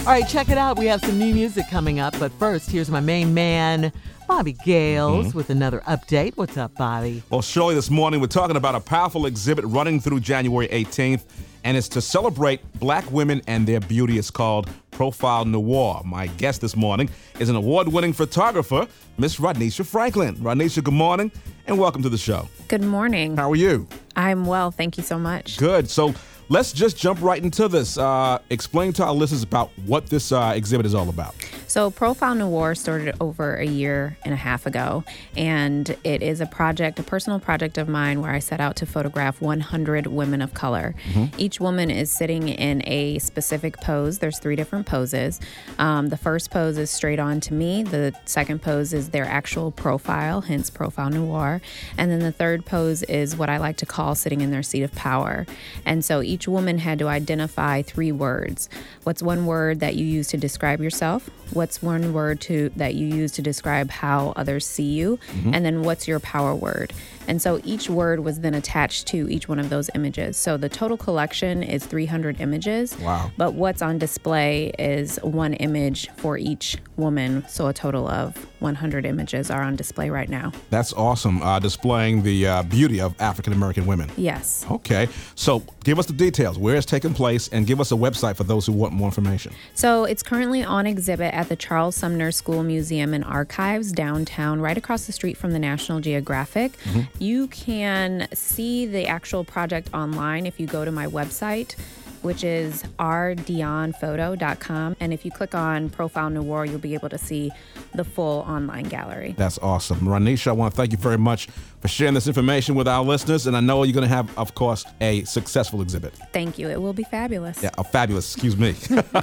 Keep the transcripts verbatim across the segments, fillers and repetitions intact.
All right, check it out. We have some new music coming up. But first, here's my main man, Bobby Gales, mm-hmm. with another update. What's up, Bobby? Well, Shirley, this morning we're talking about a powerful exhibit running through January eighteenth, and it's to celebrate black women and their beauty. It's called Profile Noir. My guest this morning is an award-winning photographer, Miss Rodnisha Franklin. Rodnisha, good morning, and welcome to the show. Good morning. How are you? I'm well. Thank you so much. Good. So let's just jump right into this. Uh, explain to our listeners about what this uh, exhibit is all about. So Profile Noir started over a year and a half ago, and it is a project, a personal project of mine where I set out to photograph one hundred women of color. Mm-hmm. Each woman is sitting in a specific pose. There's three different poses. Um, the first pose is straight on to me. The second pose is their actual profile, hence Profile Noir. And then the third pose is what I like to call sitting in their seat of power. And so each woman had to identify three words. What's one word that you use to describe yourself? What's one word to that you use to describe how others see you? Mm-hmm. And then what's your power word? And so each word was then attached to each one of those images. So the total collection is three hundred images. Wow. But what's on display is one image for each woman. So a total of one hundred images are on display right now. That's awesome. Uh, displaying the uh, beauty of African-American women. Yes. Okay. So give us the details, where it's taking place, and give us a website for those who want more information. So it's currently on exhibit at the Charles Sumner School Museum and Archives downtown, right across the street from the National Geographic. Mm-hmm. You can see the actual project online if you go to my website, which is r dion photo dot com. And if you click on Profile Noir, you'll be able to see the full online gallery. That's awesome. Rodnisha, I want to thank you very much for sharing this information with our listeners. And I know you're going to have, of course, a successful exhibit. Thank you. It will be fabulous. Yeah, a fabulous, excuse me.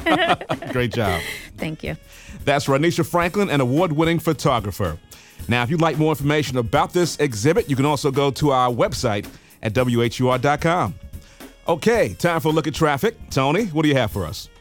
Great job. Thank you. That's Rodnisha Franklin, an award-winning photographer. Now, if you'd like more information about this exhibit, you can also go to our website at W H U R dot com. Okay, time for a look at traffic. Tony, what do you have for us?